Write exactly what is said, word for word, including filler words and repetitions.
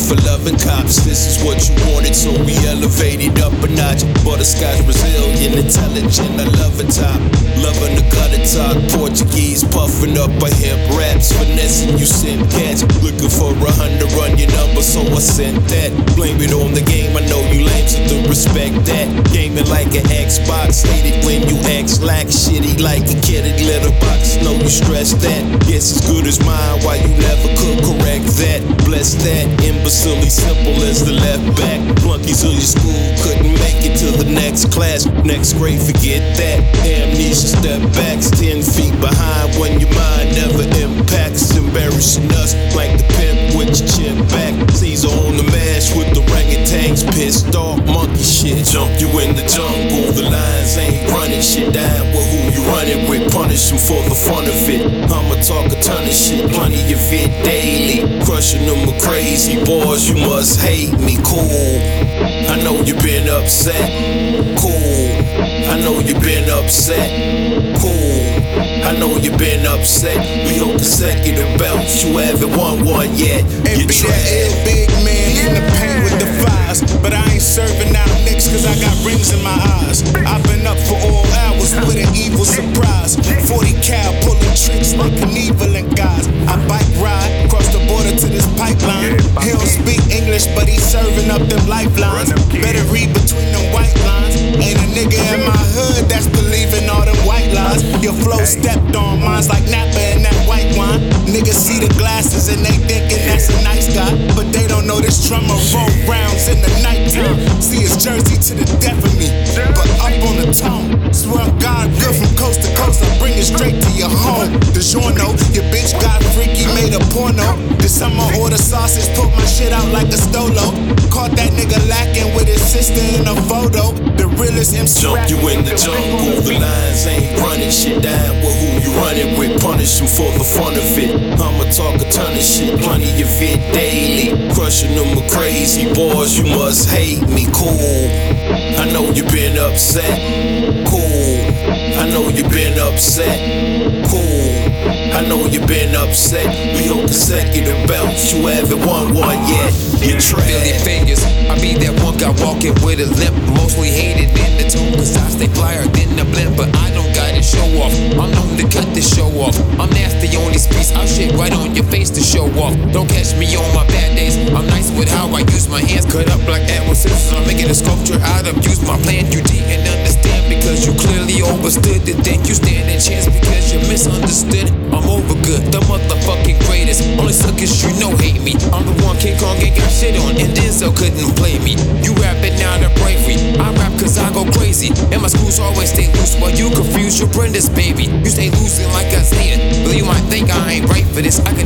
for loving cops. This is what you wanted, so we elevated up a notch. Butterscotch, Brazilian, intelligent, I love it top. Loving the gutter talk, Portuguese, puffing up a hemp raps. Finessing, you send cats. Looking for a hundred, run your number, so I sent that. Blame it on the game, I know you lame, so do respect that. Gaming like an Xbox, hate it when you act like shitty, like a kitty little box. Know you stress that. Guess as good as mine, why you never could correct that. Bless that, imbecilely simple as the left back. Flunkies of your school couldn't make it to the next class. Next grade, forget that. Amnesia, step backs, ten feet behind when your mind never impacts. Embarrassing us like the pimp with your chin back. Caesar on the mash with the orangutans, pissed off monkey shit. Jump you in the jungle, the lions ain't running shit down with who you running with. Punish them for the fun of it. I'ma talk a ton of shit, plenty of it daily. Crushing them with crazy boys, you must hate me. Cool, I know you been upset. Cool, I know you been upset. Cool, I know you been upset. We hold consecutive belts, you haven't won one yet. And be that ill big man in the paint with the fires. But I ain't serving out nicks cause I got rings in my eyes. I've been up for all hours with an evil surprise. forty cal pulling tricks like Knieveling guys. I bike ride across the border to this pipeline. He don't speak English but he's serving up them lifelines. Better read between them white lines. Ain't a nigga in my hood that's believing all them white lies. Your flow stepped on, mine's like Napa and that white wine. Niggas see the glasses and they thinking that's a nice guy, but they don't know this drummer roll rounds in the nighttime. See his jersey to the death of me, but up on the tone. Swear on God, good from coast to coast, I bring it straight to your home. DiGiorno, your bitch got freaky, made a porno. This summer order sausage, put my shit out like a stolo. Caught that nigga lacking with his sister in a photo. The realest M C. Jump you in the jungle, the lions ain't running shit down with who you running with. Punish them for the fun of it. I'ma talk a ton of shit, plenty of it daily. Crushing them with crazy boys, you must hate me. Cool, I know you been upset. Cool, I know you been upset. Cool, I know you been upset. We hold consecutive belts, you haven't won one yet. You're trash. Billy fingers, I be that one guy walking with a limp. Mostly hated in the tune, cause I stay flyer than the blimp. But I don't gotta show off, I'm known to cut the show off. I'm nasty on these beats, I'll shit right on your face to show off. Don't catch me on my bad days, I'm nice with how I use my hands. Cut up like that with scissors, I'm making a sculpture out of. Use my plan, you didn't understand because you clearly overstood the thing. You stand a chance because you misunderstood. I'm over good, the motherfucking greatest. Only suckers you know hate me. I'm the one King Kong ain't got shit on, and Denzel couldn't play me. You rapping out of bravery, I rap cause I go crazy. And my schools always stay loose while you confuse your Brenda's baby. You stay losing like a Zayden, but you might think I ain't right for this. I